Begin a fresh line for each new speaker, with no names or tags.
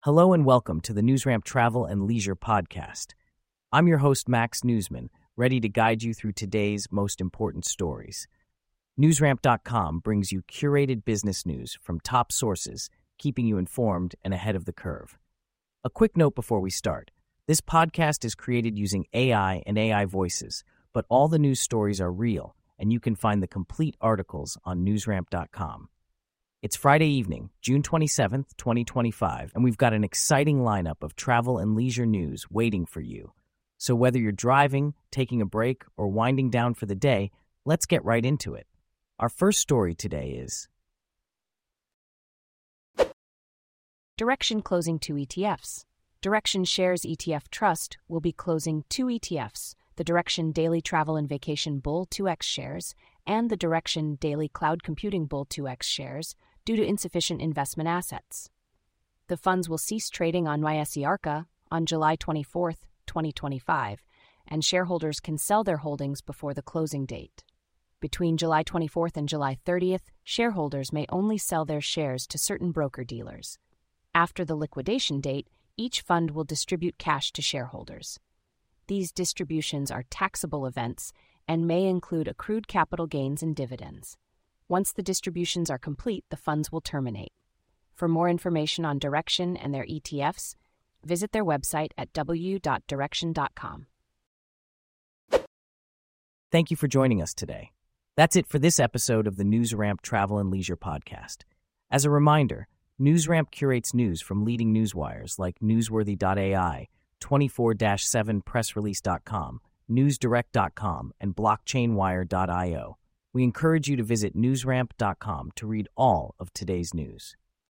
Hello and welcome to the NewsRamp Travel and Leisure Podcast. I'm your host, Max Newsman, ready to guide you through today's most important stories. NewsRamp.com brings you curated business news from top sources, keeping you informed and ahead of the curve. A quick note before we start. This podcast is created using AI and AI voices, but all the news stories are real, and you can find the complete articles on NewsRamp.com. It's Friday evening, June 27th, 2025, and we've got an exciting lineup of travel and leisure news waiting for you. So whether you're driving, taking a break, or winding down for the day, let's get right into it. Our first story today is
Direxion closing 2 ETFs. Direxion Shares ETF Trust will be closing 2 ETFs, the Direxion Daily Travel and Vacation Bull 2X shares and the Direxion Daily Cloud Computing Bull 2X shares due to insufficient investment assets. The funds will cease trading on NYSE Arca on July 24, 2025, and shareholders can sell their holdings before the closing date. Between July 24th and July 30th, shareholders may only sell their shares to certain broker-dealers. After the liquidation date, each fund will distribute cash to shareholders. These distributions are taxable events and may include accrued capital gains and dividends. Once the distributions are complete, the funds will terminate. For more information on Direxion and their ETFs, visit their website at w.direxion.com.
Thank you for joining us today. That's it for this episode of the NewsRamp Travel and Leisure Podcast. As a reminder, NewsRamp curates news from leading newswires like Newsworthy.ai, 24-7pressrelease.com, newsdirect.com, and blockchainwire.io. We encourage you to visit newsramp.com to read all of today's news.